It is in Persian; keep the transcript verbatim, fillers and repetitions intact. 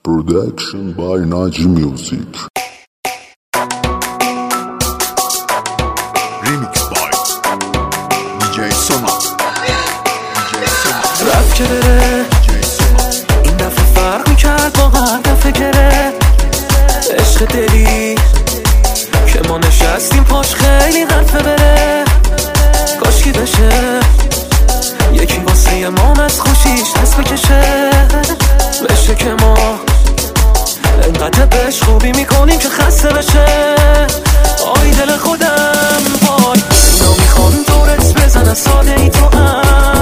Production by Naji Music. Remix by دی جی سونا. رفت که بره این دفعه فرق میکرد با هر دفعه گره عشق دلی که ما نشستیم پاش خیلی حرفه بره کاشکی بشه یکی واسه ما از خوشیش دست بکشه بشه که ما انقدر بهش خوبی میکنیم که خسته بشه آی دل خودم وای اینا میخوان دورت بزنن ساده ای تو هم